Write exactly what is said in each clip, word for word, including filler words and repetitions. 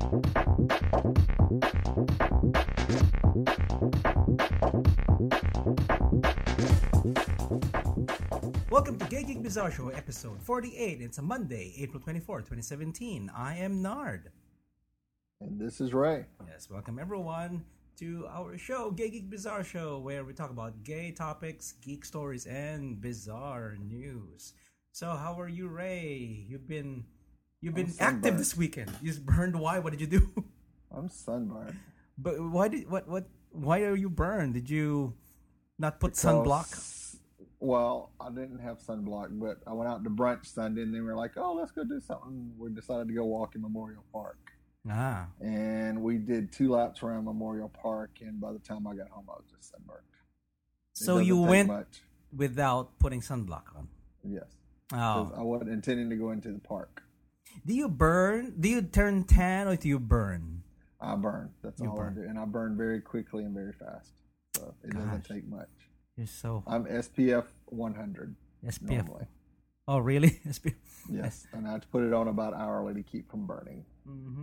Welcome to Gay Geek Bizarre Show, episode forty-eight. It's a Monday, April twenty-fourth, twenty seventeen. I am Nard. And this is Ray. Yes, welcome everyone to our show, Gay Geek Bizarre Show, where we talk about gay topics, geek stories, and bizarre news. So, how are you, Ray? You've been you've been active this weekend. You burned. Why? What did you do? I'm sunburned. But why did what what? Why are you burned? Did you not put Because, sunblock? Well, I didn't have sunblock, but I went out to brunch Sunday, and they were like, "Oh, let's go do something." We decided to go walk in Memorial Park. Ah. And we did two laps around Memorial Park, and by the time I got home, I was just sunburned. It So you went much. without putting sunblock on? Yes. Oh. Because I wasn't intending to go into the park. Do you burn? Do you turn tan or do you burn? I burn. That's You all burn. I do. And I burn very quickly and very fast. So it doesn't Gosh. take much. You're so I'm S P F one hundred S P F. normally. Oh, really? S P F. Yes. And I have to put it on about hourly to keep from burning. Mm-hmm.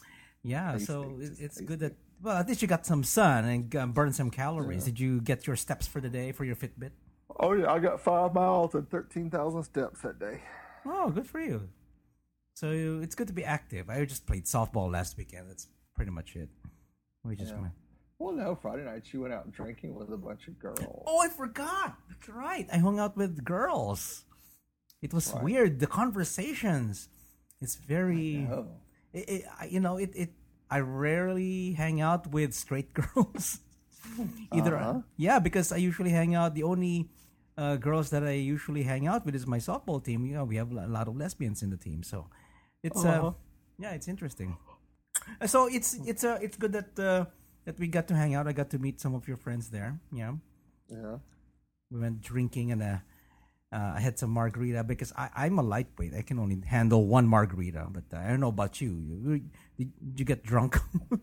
Yeah, Tasty, so it- just it's tasty. good that, well, at least you got some sun and um, burned some calories. Yeah. Did you get your steps for the day for your Fitbit? Oh yeah, I got five miles and thirteen thousand steps that day. Oh, good for you. So you, it's good to be active. I just played softball last weekend. That's pretty much it. We just Yeah. gonna... Well, no, Friday night she went out drinking with a bunch of girls. Oh, I forgot. That's right. I hung out with girls. It was Right. weird. The conversations. It's very... Oh, It, it, I- you know, it, it. I rarely hang out with straight girls. Either, Uh-huh. yeah, because I usually hang out. The only uh, girls that I usually hang out with is my softball team. You know, we have a lot of lesbians in the team, so it's Uh-huh. uh, yeah, it's interesting. Uh, So it's it's uh, it's good that uh, that we got to hang out. I got to meet some of your friends there. Yeah, yeah. we went drinking and uh, uh, I had some margarita because I, I'm a lightweight. I can only handle one margarita. But uh, I don't know about you. you did, did you get drunk?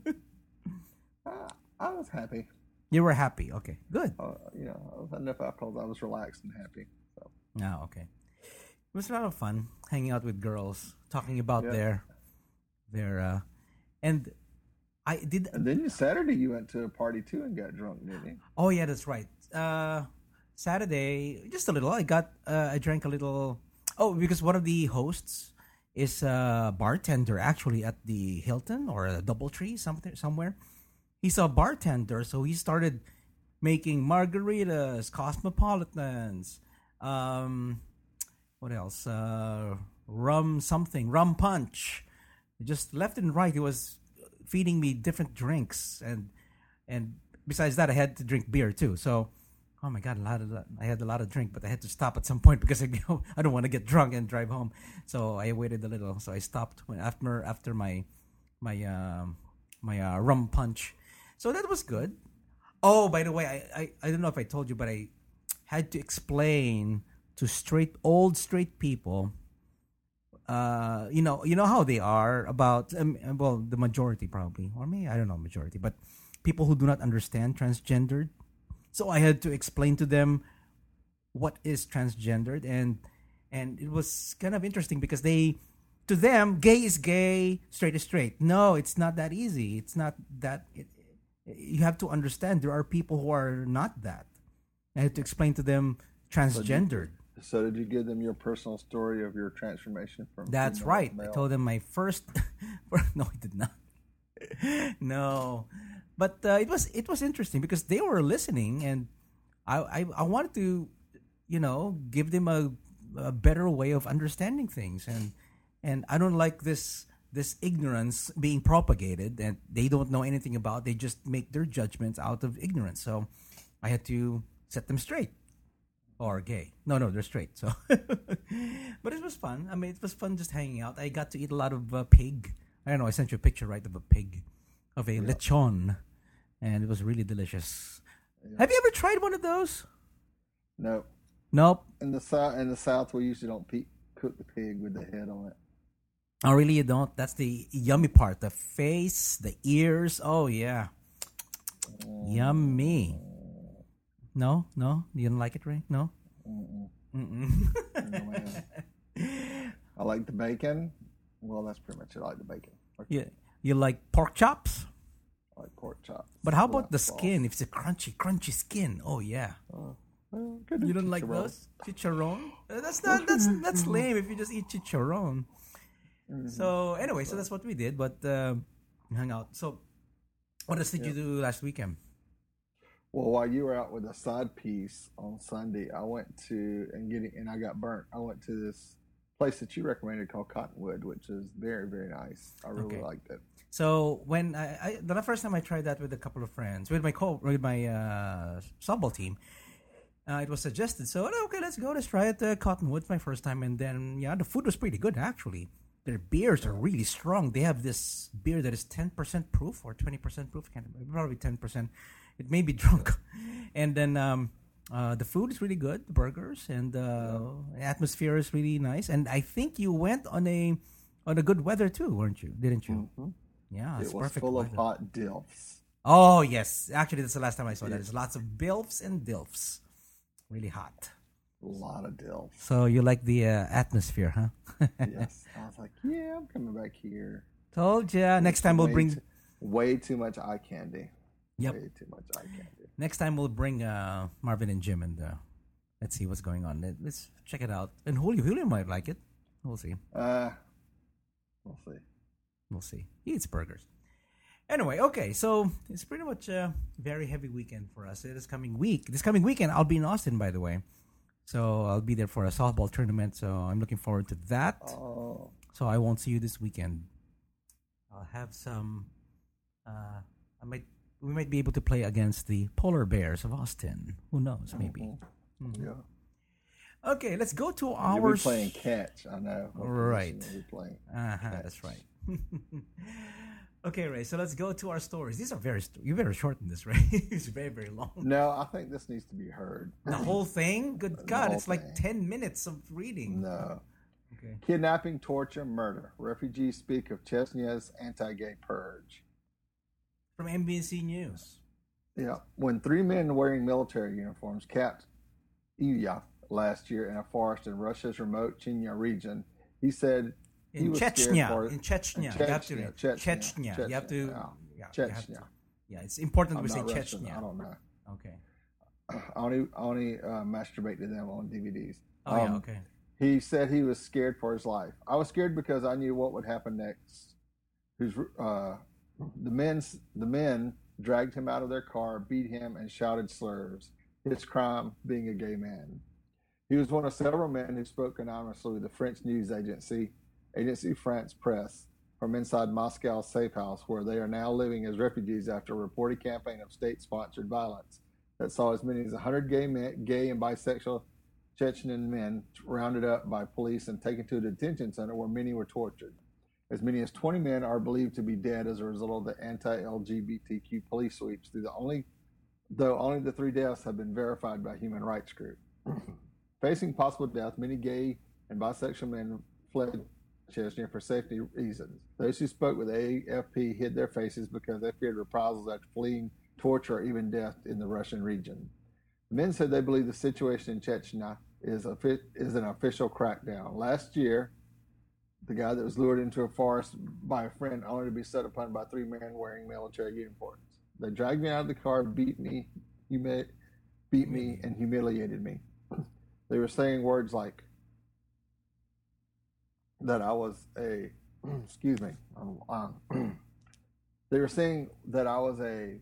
Uh, I was happy. You were happy. Okay, good. Uh, you know, I was enough alcohol. I was relaxed and happy. So Oh, okay. It was a lot of fun hanging out with girls, talking about Yeah. their their uh, and I did. and then Saturday you went to a party too and got drunk, didn't you? Oh yeah, that's right. Uh, Saturday, just a little. I got. Uh, I drank a little. Oh, because one of the hosts is a bartender actually at the Hilton or a DoubleTree something somewhere. He's a bartender, so he started making margaritas, cosmopolitans, um, what else? Uh, rum something, rum punch. Just left and right, he was feeding me different drinks, and and besides that, I had to drink beer too. So, oh my god, a lot of I had a lot of drink, but I had to stop at some point because I I don't want to get drunk and drive home. So I waited a little. So I stopped when after after my my um my uh, rum punch. So that was good. Oh, by the way, I, I, I don't know if I told you, but I had to explain to straight old straight people, uh, you know, you know how they are about um, well, the majority probably, or maybe I don't know majority, but people who do not understand transgendered. So I had to explain to them what is transgendered, and and it was kind of interesting because they, to them, gay is gay, straight is straight. No, it's not that easy. It's not that. It, you have to understand there are people who are not that. I had to explain to them transgendered. So did you give them your personal story of your transformation from? That's female right. to male? I told them my first. No, I did not. No, but uh, it was it was interesting because they were listening, and I I, I wanted to, you know, give them a, a better way of understanding things, and and I don't like this this ignorance being propagated, and they don't know anything about. They just make their judgments out of ignorance. So I had to set them straight. Or gay. No, no, they're straight. So, but it was fun. I mean, it was fun just hanging out. I got to eat a lot of uh, pig. I don't know. I sent you a picture, right, of a pig, of a Yeah. lechon, and it was really delicious. Yeah. Have you ever tried one of those? No. Nope. In the south, in the south, we usually don't pe- cook the pig with the head on it. Oh, really? You don't? That's the yummy part. The face, the ears. Oh, yeah. Yummy. No, no, you don't like it, Ray? No. Mm-mm. Mm-mm. No, man. I like the bacon. Well, that's pretty much it. I like the bacon. Okay. Yeah. You like pork chops? I like pork chops. But how without about the sauce. skin? If it's a crunchy, crunchy skin. Oh yeah. Oh, well, could do You don't like chicharron. those? Chicharron? Uh, That's not that's that's lame if you just eat chicharron. So anyway, so that's what we did, but um, hung out. So what else did you do last weekend? Well, while you were out with a side piece on Sunday, I went to and getting and I got burnt. I went to this place that you recommended called Cottonwood, which is very very nice. I really Okay. liked it. So when I, I the first time I tried that with a couple of friends, with my co with my uh, softball team, uh, it was suggested. So okay, let's go. Let's try it. Uh, Cottonwood, my first time, and then yeah, the food was pretty good actually. Their beers are really strong. They have this beer that is ten percent proof or twenty percent proof. Can't remember. Probably ten percent. It may be drunk. And then um, uh, the food is really good. The burgers and uh, the atmosphere is really nice. And I think you went on a on a good weather too, weren't you? Didn't you? Mhm. Yeah, it's It was perfect full of weather. hot dilfs. Oh yes, actually that's the last time I saw that. Yeah. There's lots of bilfs and dilfs, really hot. A lot of dilfs. So you like the uh, atmosphere, huh? Yes, I was like, yeah, I'm coming back here. Told ya. Next time we'll Way bring. too- way too much eye candy. Yep. Way too much eye candy. Next time we'll bring uh, Marvin and Jim and uh, let's see what's going on. Let- Let's check it out. And Julio, Julio might like it. We'll see. Uh, we'll see. We'll see. He eats burgers. Anyway, okay, so it's pretty much a very heavy weekend for us. This coming week, this coming weekend, I'll be in Austin, by the way. So I'll be there for a softball tournament. So I'm looking forward to that. Oh, So I won't see you this weekend. I'll have some. Uh, I might. We might be able to play against the Polar Bears of Austin. Who knows? Maybe. mhm. Yeah. Okay, let's go to You'll our. be playing catch. I know. What Right. position you'll be playing. Uh huh. That's right. Okay, Ray. So let's go to our stories. These are very. St- you better shorten this, Ray. It's very, very long. No, I think this needs to be heard. The whole thing. Good The God! whole It's like thing. ten minutes of reading. No. Okay. Kidnapping, torture, murder. Refugees speak of Chechnya's anti-gay purge. From N B C News. Yeah. When three men wearing military uniforms capped Ilya last year in a forest in Russia's remote Chechnya region, he said he In was scared Chechnya, for in Chechnya, in you have to Chechnya, read. Chechnya, Chechnya. You have to. Chechnya, Yeah, yeah. you have to. Chechnya. Yeah, it's important I'm we say not Russian. I Chechnya. don't know. Okay. I only, I only uh, masturbate to them on D V Ds. Oh yeah. Um, Okay. He said he was scared for his life. I was scared because I knew what would happen next. Who's uh, the men's the men dragged him out of their car, beat him, and shouted slurs. His crime being a gay man. He was one of several men who spoke anonymously with the French news agency, Agency France Presse, from inside Moscow's safe house, where they are now living as refugees after a reported campaign of state-sponsored violence that saw as many as one hundred gay men, gay and bisexual Chechen men rounded up by police and taken to a detention center where many were tortured. As many as twenty men are believed to be dead as a result of the anti-L G B T Q police sweeps. Through the only, though only the three deaths have been verified by human rights group. Facing possible death, many gay and bisexual men fled Chechnya for safety reasons. Those who spoke with A F P hid their faces because they feared reprisals after fleeing torture or even death in the Russian region. The men said they believe the situation in Chechnya is a is an official crackdown. Last year, the guy that was lured into a forest by a friend only to be set upon by three men wearing military uniforms. They dragged me out of the car, beat me, humi- beat me, and humiliated me. They were saying words like that I was a, excuse me, um, they were saying that I was a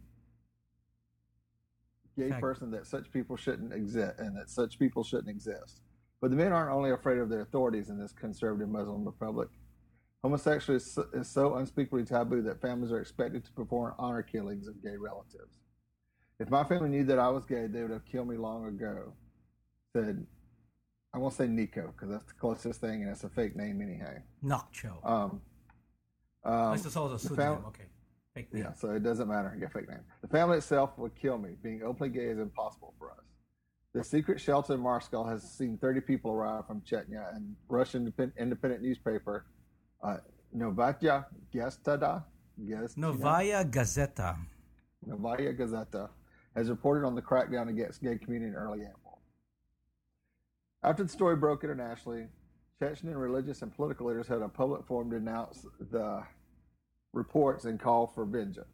gay Fact. person, that such people shouldn't exist, and that such people shouldn't exist. But the men aren't only afraid of their authorities in this conservative Muslim republic. Homosexuality is so, is so unspeakably taboo that families are expected to perform honor killings of gay relatives. If my family knew that I was gay, they would have killed me long ago, said, I won't say Nico, because that's the closest thing, and it's a fake name anyhow. Noccho. Um, um, This is also a the pseudonym. fam- Okay. Fake name. Yeah, so it doesn't matter. Yeah, fake name. The family itself would kill me. Being openly gay is impossible for us. The secret shelter in Moscow has seen thirty people arrive from Chechnya, and Russian independ- independent newspaper uh, Novaya Gazeta, Gaz- Novaya Gazeta. Novaya Gazeta has reported on the crackdown against gay community in early April. After the story broke internationally, Chechen religious and political leaders held a public forum to announce the reports and called for vengeance.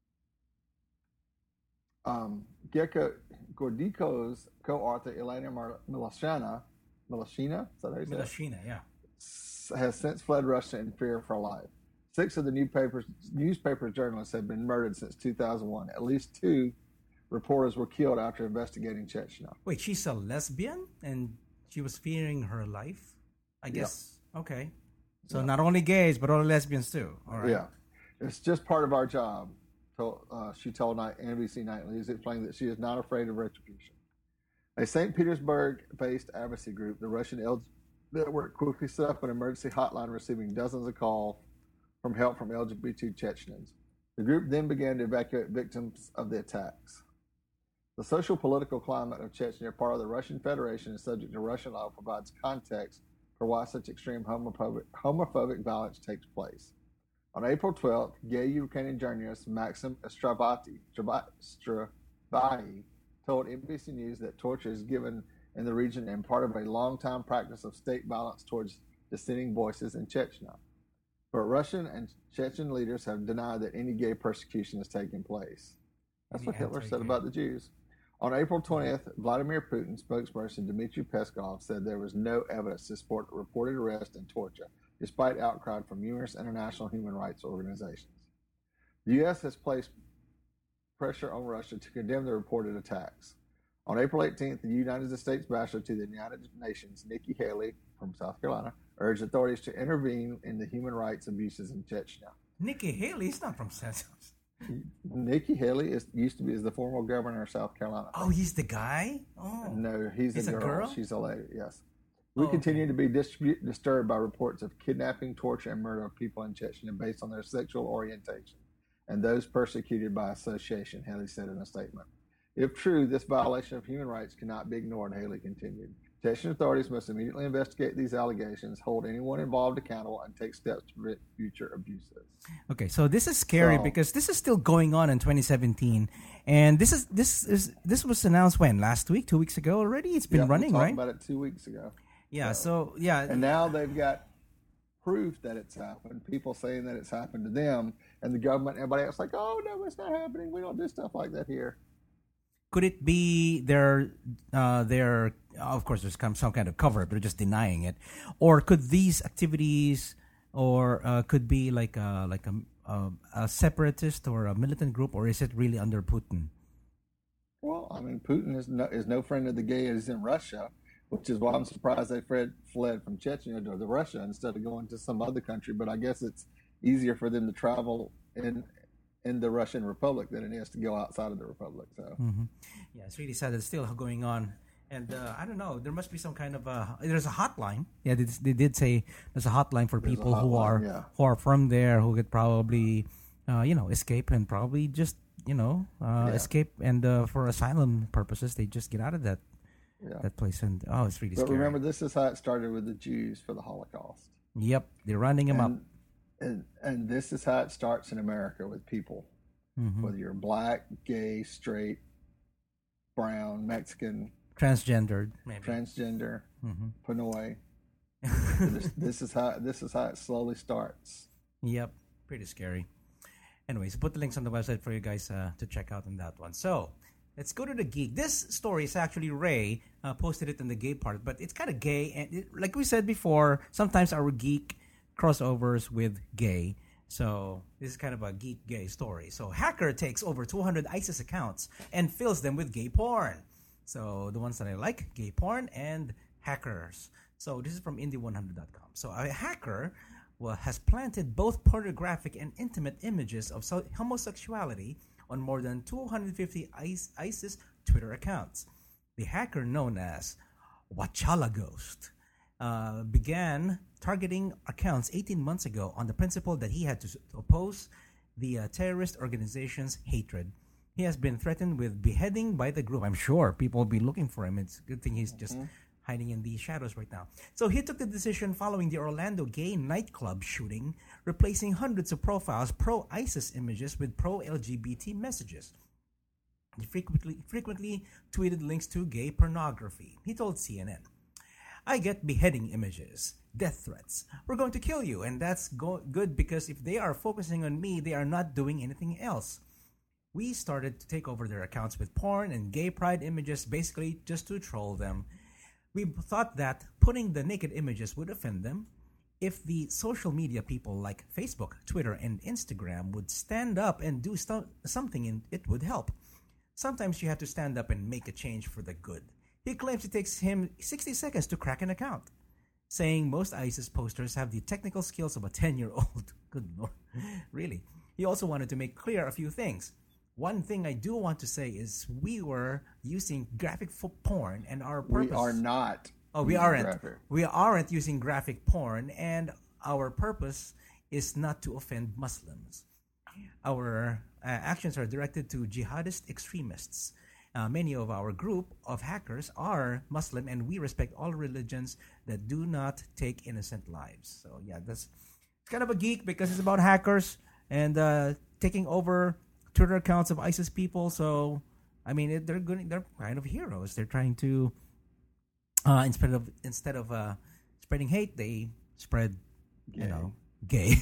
Um, Gecko Gordico's co-author Elena Mar- Milashina, Milashina, is that how you say it? Milashina, yeah. Has since fled Russia in fear for her life. Six of the newspapers, newspaper journalists have been murdered since two thousand one. At least two reporters were killed after investigating Chechnya. Wait, she's a lesbian and she was fearing her life? I guess. Yep. Okay. So yep. Not only gays, but all lesbians too. All right. Yeah. It's just part of our job, told, uh, she told N B C Nightly, explaining that she is not afraid of retribution. A Saint Petersburg-based advocacy group, the Russian L G B T network, quickly set up an emergency hotline receiving dozens of calls from help from L G B T Chechens. The group then began to evacuate victims of the attacks. The social political climate of Chechnya, part of the Russian Federation, is subject to Russian law, provides context for why such extreme homophobic, homophobic violence takes place. On April twelfth, gay Ukrainian journalist Maxim Stravati, Stravati told N B C News that torture is given in the region and part of a long-time practice of state violence towards dissenting voices in Chechnya. But Russian and Chechen leaders have denied that any gay persecution is taking place. That's what Hitler said about the Jews. On April twentieth, Vladimir Putin spokesperson Dmitry Peskov said there was no evidence to support the reported arrest and torture, despite outcry from numerous international human rights organizations. The U S has placed pressure on Russia to condemn the reported attacks. On April eighteenth, the United States ambassador to the United Nations, Nikki Haley from South Carolina, urged authorities to intervene in the human rights abuses in Chechnya. Nikki Haley is not from South Carolina. Nikki Haley is used to be is the former governor of South Carolina. Oh, he's the guy? Oh, no, he's, he's a, girl. a girl. She's a lady. Yes. We oh, continue okay. to be dis- disturbed by reports of kidnapping, torture, and murder of people in Chechnya based on their sexual orientation, and those persecuted by association, Haley said in a statement. If true, this violation of human rights cannot be ignored, Haley continued. Chechen authorities must immediately investigate these allegations, hold anyone involved accountable, and take steps to prevent future abuses. Okay, so this is scary so, because this is still going on in twenty seventeen, and this is this is this was announced when last week, two weeks ago already. It's been yeah, running, we talked right? About it two weeks ago. Yeah. So, so yeah, and now they've got proof that it's happened. People saying that it's happened to them, and the government, everybody else, like, oh no, it's not happening. We don't do stuff like that here. Could it be their, uh, their? Of course, there's some some kind of cover, but they're just denying it. Or could these activities, or uh, could be like a like a, a, a separatist or a militant group, or is it really under Putin? Well, I mean, Putin is no, is no friend of the gays in Russia, which is why I'm surprised they fled fled from Chechnya to Russia instead of going to some other country. But I guess it's easier for them to travel in. in the Russian Republic than it is to go outside of the Republic. So, mm-hmm. yeah, it's really sad. It's still going on, and uh, I don't know. There must be some kind of a. There's a hotline. Yeah, they, they did say there's a hotline for there's people hotline, who are yeah. who are from there who could probably, uh, you know, escape and probably just you know uh, yeah. escape and uh, for asylum purposes they just get out of that yeah. that place. And oh, it's really. But scary. remember, this is how it started with the Jews for the Holocaust. Yep, they're rounding them and, up. And, and this is how it starts in America with people, mm-hmm. whether you're black, gay, straight, brown, Mexican, transgendered, maybe. transgender, mm-hmm. Pinoy. this, this is how this is how it slowly starts. Yep, pretty scary. Anyways, put the links on the website for you guys uh, to check out on that one. So let's go to the geek. This story is actually Ray uh, posted it in the gay part, but it's kind of gay, and it, like we said before, sometimes our geek crossovers with gay. So this is kind of a geek gay story. So hacker takes over two hundred ISIS accounts and fills them with gay porn. So the ones that I like, gay porn and hackers. So this is from indie one hundred dot com. So a hacker well, has planted both pornographic and intimate images of so- homosexuality on more than two hundred fifty ISIS Twitter accounts. The hacker, known as Wachala Ghost, uh, began targeting accounts eighteen months ago on the principle that he had to, to oppose the uh, terrorist organization's hatred. He has been threatened with beheading by the group. I'm sure people will be looking for him. It's a good thing he's just mm-hmm. hiding in the shadows right now. So he took the decision following the Orlando gay nightclub shooting, replacing hundreds of profiles pro-ISIS images with pro-L G B T messages. He frequently, frequently tweeted links to gay pornography. He told C N N. I get beheading images, death threats. We're going to kill you, and that's go- good because if they are focusing on me, they are not doing anything else. We started to take over their accounts with porn and gay pride images, basically just to troll them. We thought that putting the naked images would offend them. If the social media people like Facebook, Twitter, and Instagram would stand up and do st- something, in, it would help. Sometimes you have to stand up and make a change for the good. He claims it takes him sixty seconds to crack an account, saying most ISIS posters have the technical skills of a ten-year-old. Good Lord. Really. He also wanted to make clear a few things. One thing I do want to say is we were using graphic fo- porn and our purpose... We are not. Oh, we aren't. Graphic. We aren't using graphic porn, and our purpose is not to offend Muslims. Our uh, actions are directed to jihadist extremists. Uh, many of our group of hackers are Muslim, and we respect all religions that do not take innocent lives. So yeah, that's it's kind of a geek because it's about hackers and uh, taking over Twitter accounts of ISIS people. So I mean, it, they're good. They're kind of heroes. They're trying to uh, instead of instead of uh, spreading hate, they spread Gay. you know gay.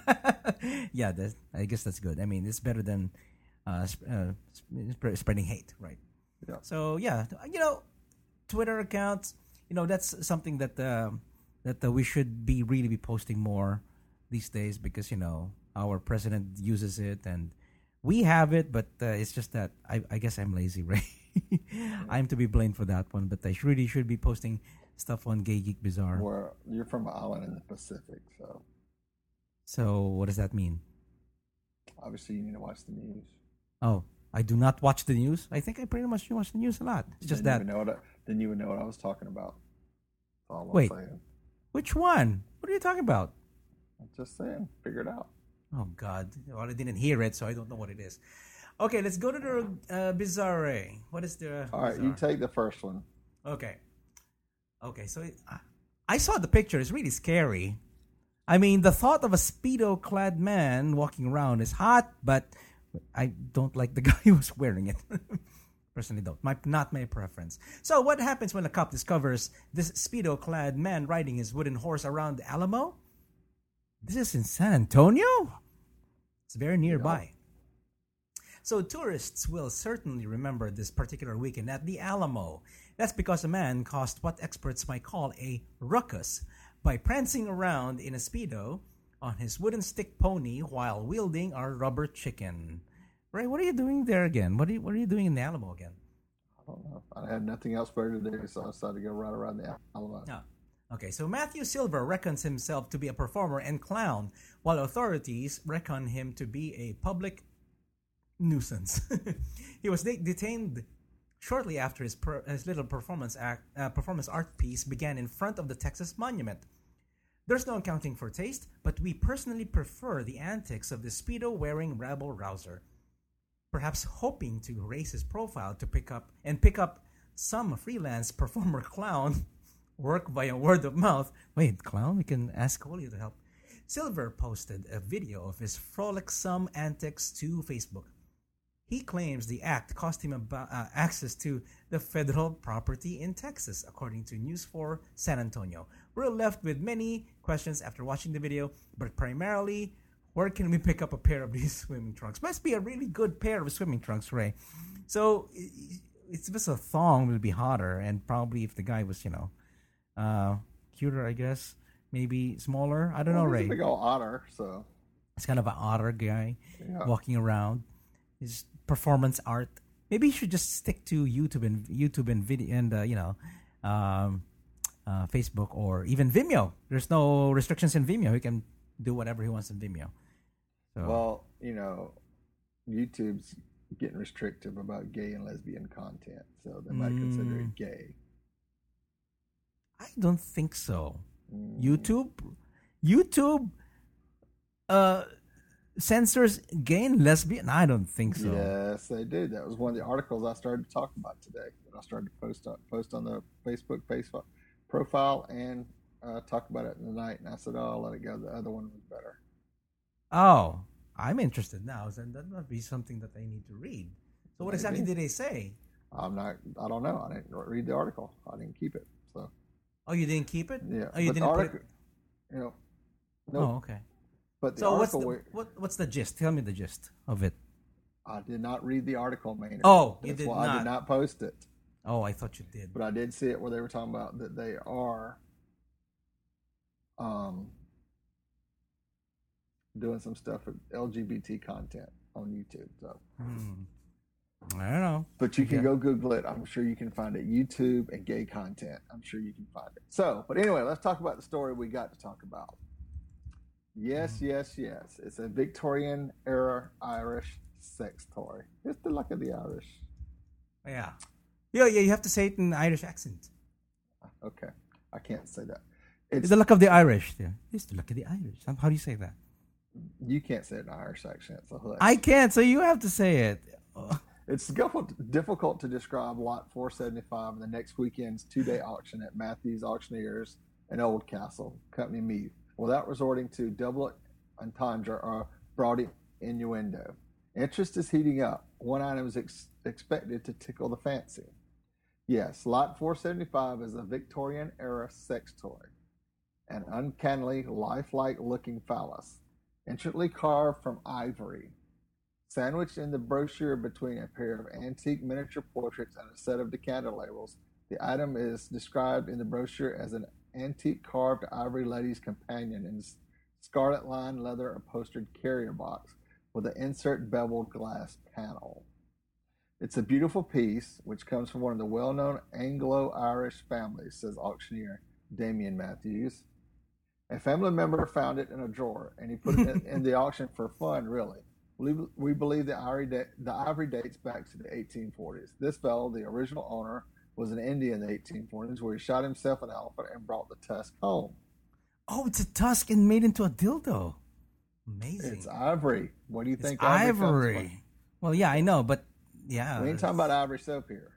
Yeah, that's, I guess that's good. I mean, it's better than uh, sp- uh, sp- spreading hate, right? Yeah. So yeah, you know, Twitter accounts. You know, that's something that uh, that uh, we should be really be posting more these days because you know our president uses it and we have it, but uh, it's just that I, I guess I'm lazy, right? I'm to be blamed for that one, but I sh- really should be posting stuff on Gay Geek Bizarre. Well, you're from an island in the Pacific, so So what does that mean? obviously you need to watch the news. Oh, I do not watch the news. I think I pretty much watch the news a lot. It's just then that. You would know what I, then you would know what I was talking about. That's all I'm Wait. saying. Which one? What are you talking about? I'm just saying. Figure it out. Oh God! Well, I didn't hear it, so I don't know what it is. Okay, let's go to the uh, Bizarre. What is the? All right, Bizarre? you take the first one. Okay. Okay, so it, I saw the picture. It's really scary. I mean, the thought of a Speedo-clad man walking around is hot, but I don't like the guy who's wearing it. Personally, don't. My, not my preference. So, what happens when a cop discovers this Speedo-clad man riding his wooden horse around the Alamo? This is in San Antonio? It's very nearby. So tourists will certainly remember this particular weekend at the Alamo. That's because a man caused what experts might call a ruckus by prancing around in a Speedo on his wooden stick pony while wielding a rubber chicken. Ray, what are you doing there again? What are you, what are you doing in the Alamo again? I don't know. I had nothing else better to do, so I decided to go right around the Alamo. Ah, okay, so Matthew Silver reckons himself to be a performer and clown, while authorities reckon him to be a public nuisance. He was de- detained shortly after his, per- his little performance act, uh, performance art piece began in front of the Texas Monument. There's no accounting for taste, but we personally prefer the antics of the Speedo-wearing rabble-rouser. Perhaps hoping to raise his profile to pick up and pick up some freelance performer clown work via word of mouth. Wait, clown? We can ask Julio to help. Silver posted a video of his frolicsome antics to Facebook. He claims the act cost him about, uh, access to the federal property in Texas, according to News four San Antonio. We're left with many questions after watching the video, but primarily, where can we pick up a pair of these swimming trunks? Must be a really good pair of swimming trunks, Ray. So, it's just a thong would be hotter, and probably if the guy was, you know, uh, cuter, I guess, maybe smaller. I don't well, know, he's Ray. a big old otter, so It's kind of an otter guy yeah. walking around. His performance art. Maybe he should just stick to YouTube and YouTube and video and uh, you know, um, uh, Facebook or even Vimeo. There's no restrictions in Vimeo. He can do whatever he wants in Vimeo. So, Well, you know, YouTube's getting restrictive about gay and lesbian content, so they might consider Mm. it gay. I don't think so. Mm. YouTube, YouTube, uh, censors gay and lesbian. I don't think so. Yes, they do. That was one of the articles I started to talk about today. That I started to post on, post on the Facebook Facebook profile and uh, talk about it in the night. And I said, "Oh, I'll let it go. The other one was better." Oh, I'm interested now. So that must be something that I need to read. So what exactly Maybe. did they say? I'm not. I don't know. I didn't read the article. I didn't keep it. So Oh, you didn't keep it? Yeah, Oh, you but the didn't put article, it. you know, Oh, nope. okay. But the So what's article, the where- what what's the gist? Tell me the gist of it. I did not read the article, Maynard. Oh, you That's did why I not. did not post it. Oh, I thought you did. But I did see it where they were talking about that they are um, doing some stuff with L G B T content on YouTube. So, Hmm. I don't know. but you can Yeah. go Google it. I'm sure you can find it. YouTube and gay content. I'm sure you can find it. So, but anyway, let's talk about the story we got to talk about. Yes, yes, yes. It's a Victorian era Irish sex toy. It's the luck of the Irish. Yeah. Yeah, yeah. You have to say it in Irish accent. Okay, I can't say that. It's It's the luck of the Irish. Yeah. It's the luck of the Irish. How do you say that? you can't say it in Irish accent. So hush. I can't, so you have to say it. Oh, It's difficult, difficult to describe Lot four seventy-five in the next weekend's two-day auction at Matthews Auctioneers in Oldcastle, Company Meath, without resorting to double entendre or broad innuendo. Interest is heating up. One item is ex- expected to tickle the fancy. Yes, Lot four seventy-five is a Victorian-era sex toy, an uncannily lifelike looking phallus, intricately carved from ivory. Sandwiched in the brochure between a pair of antique miniature portraits and a set of decanter labels, the item is described in the brochure as an antique carved ivory lady's companion in scarlet lined leather upholstered carrier box with an insert beveled glass panel. It's a beautiful piece, which comes from one of the well known Anglo Irish families, says auctioneer Damien Matthews. A family member found it in a drawer, and he put it in, in the auction for fun, really. We, we believe the ivory, da- the ivory dates back to the eighteen forties. This fellow, the original owner, was in India in the eighteen forties, where he shot himself an elephant and brought the tusk home. oh, it's a tusk and made into a dildo. Amazing. It's ivory. What do you It's think ivory, comes ivory. Well, yeah, I know, but yeah. from? We ain't talking about ivory soap here.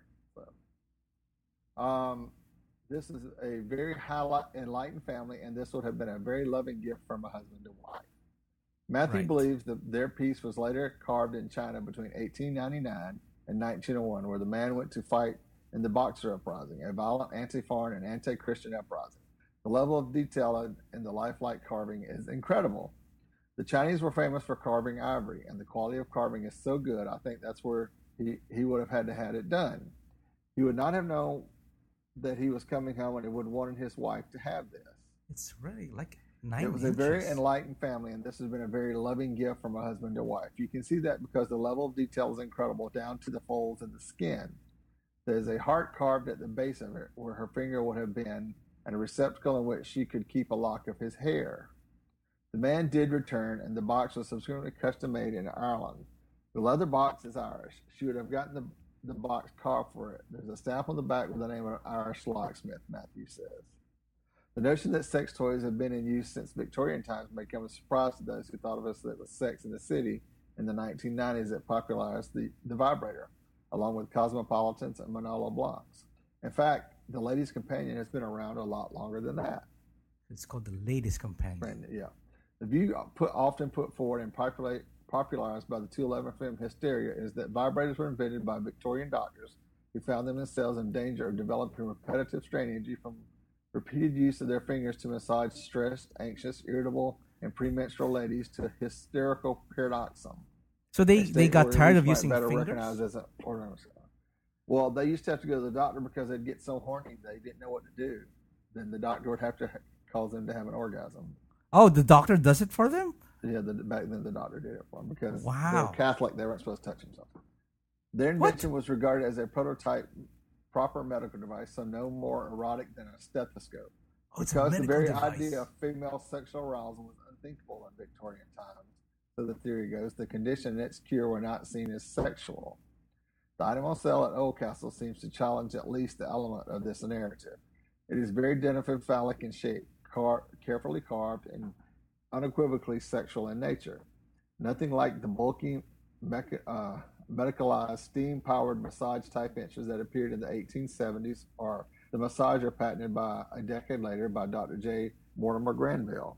So, um, this is a very high enlightened family, and this would have been a very loving gift from a husband and wife. Matthew Right. believes that their piece was later carved in China between eighteen ninety-nine and nineteen oh one, where the man went to fight in the Boxer Uprising, a violent anti-foreign and anti-Christian uprising. The level of detail in the lifelike carving is incredible. The Chinese were famous for carving ivory, and the quality of carving is so good, I think that's where he, he would have had to have it done. He would not have known that he was coming home, and he would have wanted his wife to have this. It's really like nine It was inches. a very enlightened family, and this has been a very loving gift from a husband to wife. You can see that because the level of detail is incredible, down to the folds in the skin. There's a heart carved at the base of it, where her finger would have been, and a receptacle in which she could keep a lock of his hair. The man did return, and the box was subsequently custom made in Ireland. The leather box is Irish. She would have gotten the, the box carved for it. There's a stamp on the back with the name of an Irish locksmith, Matthew says. The notion that sex toys have been in use since Victorian times may come as a surprise to those who thought of us that was sex in the city in the nineteen nineties that popularized the, the vibrator, along with Cosmopolitans and Manolo Blahniks. In fact, the Ladies' Companion has been around a lot longer than that. It's called the Ladies' Companion. And, yeah. The view put, often put forward and populate, popularized by the two eleven film Hysteria is that vibrators were invented by Victorian doctors who found themselves in danger of developing repetitive strain energy from repeated use of their fingers to massage stressed, anxious, irritable, and premenstrual ladies to hysterical paroxysm. So they, A they state got where tired these of might using better fingers? recognized as an organ. Well, they used to have to go to the doctor because they'd get so horny they didn't know what to do. Then the doctor would have to ha- cause them to have an orgasm. Oh, the doctor does it for them? Yeah, the, back then the doctor did it for them because Wow. they were Catholic. They weren't supposed to touch themselves. Their invention was regarded as a prototype proper medical device, so no more erotic than a stethoscope. Oh, it's a Because the medical very device. idea of female sexual arousal was unthinkable in Victorian times. So the theory goes, the condition and its cure were not seen as sexual. The item on sale at Oldcastle seems to challenge at least the element of this narrative. It is very denifative phallic in shape, car- carefully carved, and unequivocally sexual in nature. Nothing like the bulky, mecha- uh, medicalized, steam-powered massage-type inches that appeared in the eighteen seventies or the massager patented by a decade later by Doctor J. Mortimer Granville.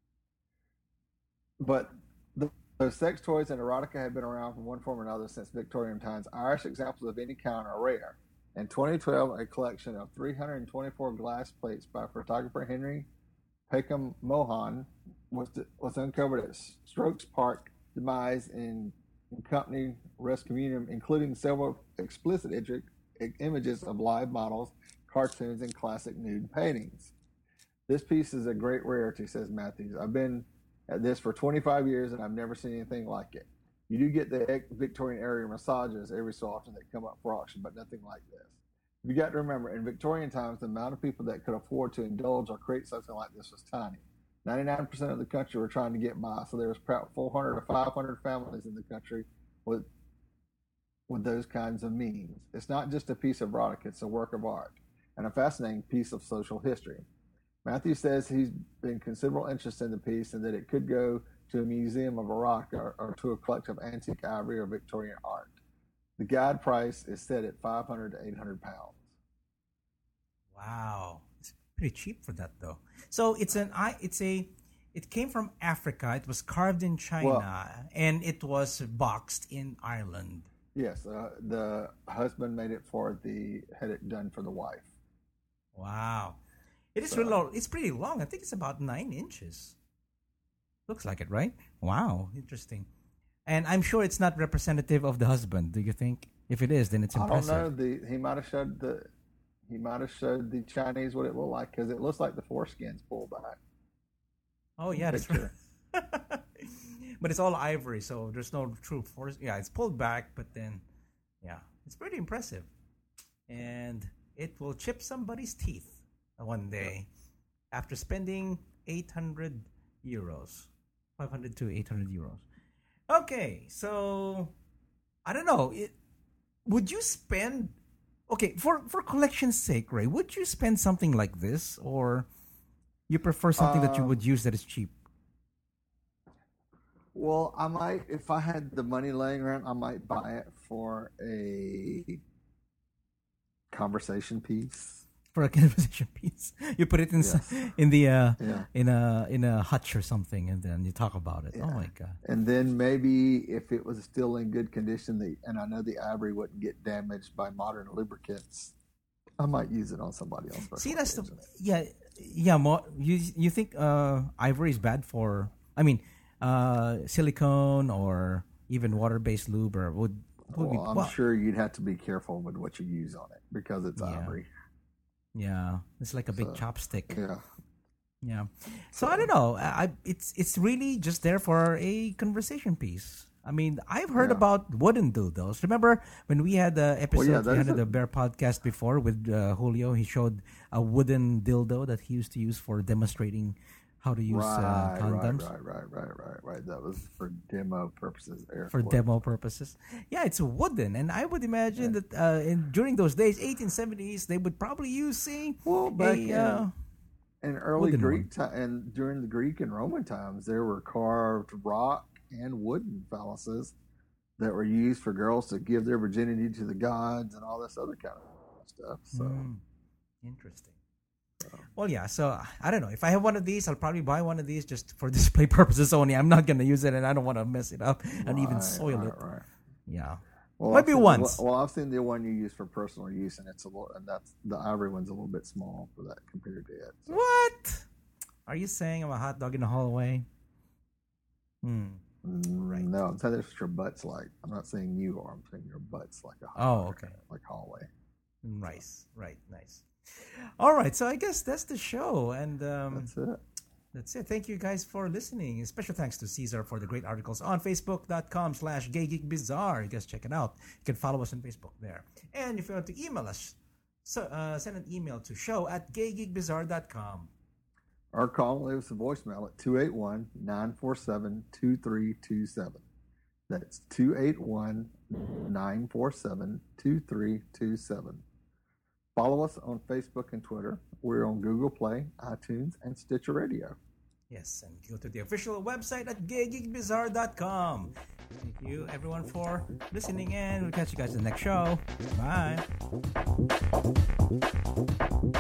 But the, the sex toys and erotica had been around in one form or another since Victorian times. Irish examples of any kind are rare. In twenty twelve, a collection of three hundred twenty-four glass plates by photographer Henry Peckham Mohan was, was uncovered at Strokes Park demise in, in company Rest Communion, including several explicit images of live models, cartoons, and classic nude paintings. This piece is a great rarity, says Matthews. I've been at this for twenty-five years and I've never seen anything like it. You do get the Victorian era massages every so often that come up for auction, but nothing like this. You got to remember, in Victorian times, the amount of people that could afford to indulge or create something like this was tiny. ninety-nine percent of the country were trying to get by, so there was about four hundred or five hundred families in the country with with those kinds of means. It's not just a piece of erotica, it's a work of art and a fascinating piece of social history. Matthew says he's been considerable interest in the piece and that it could go to a museum of erotica or, or to a collection of antique ivory or Victorian art. The guide price is set at five hundred to eight hundred pounds. Wow, it's pretty cheap for that, though. So it's an I. It's a. It came from Africa. It was carved in China, well, and it was boxed in Ireland. Yes, uh, the husband made it for the had it done for the wife. Wow, it is so, really long. It's pretty long. I think it's about nine inches. Looks like it, right? Wow, interesting. And I'm sure it's not representative of the husband. Do you think? If it is, then it's impressive. I don't know. The, he might have showed the he might have showed the Chinese what it looked like because it looks like the foreskin's pulled back. Oh yeah, that's right. But it's all ivory, so there's no true force. Yeah, it's pulled back, but then, yeah, it's pretty impressive, and it will chip somebody's teeth one day after spending eight hundred euros, five hundred to eight hundred euros. Okay, so I don't know. It, would you spend? Okay, for for collection's sake, Ray, would you spend something like this, or you prefer something um, that you would use that is cheap? Well, I might, if I had the money laying around, I might buy it for a conversation piece. For a conversation piece, you put it in yes. in the uh, yeah. in a in a hutch or something, and then you talk about it. Yeah. Oh my god! And then maybe if it was still in good condition, the and I know the ivory wouldn't get damaged by modern lubricants, I might use it on somebody else. See, that's the yeah yeah. Mo- you you think uh, ivory is bad for? I mean. Uh, silicone or even water-based lube or would, would well, be, I'm well, sure you'd have to be careful with what you use on it because it's yeah. ivory. Yeah, it's like a big so, chopstick. Yeah, yeah. So, so I don't know. I it's it's really just there for a conversation piece. I mean, I've heard yeah. about wooden dildos. Remember when we had the episode well, yeah, we had the Bear podcast before with uh, Julio? He showed a wooden dildo that he used to use for demonstrating how to use right, uh, condoms. Right, right, right, right, right, right. That was for demo purposes. Air for quote. demo purposes. Yeah, it's wooden. And I would imagine yeah. that uh, in, during those days, eighteen seventies, they would probably use, see, well, back a, in, uh, in early Greek time, and during the Greek and Roman times, there were carved rock and wooden phalluses that were used for girls to give their virginity to the gods and all this other kind of stuff. So mm, interesting. Well, yeah, so I don't know. If I have one of these, I'll probably buy one of these just for display purposes only. I'm not going to use it, and I don't want to mess it up and right, even soil right, it. Right. Yeah. Well, Maybe I've once. The, well, I've seen the one you use for personal use, and it's a little, and that's the ivory one's a little bit small for that compared to it. So. What? Are you saying I'm a hot dog in the hallway? Hmm. Right. No, I'm saying that's what your butt's like. I'm not saying you are. I'm saying your butt's like a hot oh, dog, okay. like hallway. Nice. Right. Nice. All right, so I guess that's the show, and um, that's it. That's it. Thank you guys for listening. Special thanks to Caesar for the great articles on Facebook.com slash Gay Geek Bizarre. You guys check it out. You can follow us on Facebook there. And if you want to email us, so uh, send an email to show at gay geek bizarre dot com. Or call and leave us a voicemail at two eight one, nine four seven, two three two seven. That's two eight one, nine four seven, two three two seven. Follow us on Facebook and Twitter. We're on Google Play, iTunes, and Stitcher Radio. Yes, and go to the official website at gay geek bizarre dot com. Thank you, everyone, for listening, and we'll catch you guys in the next show. Bye.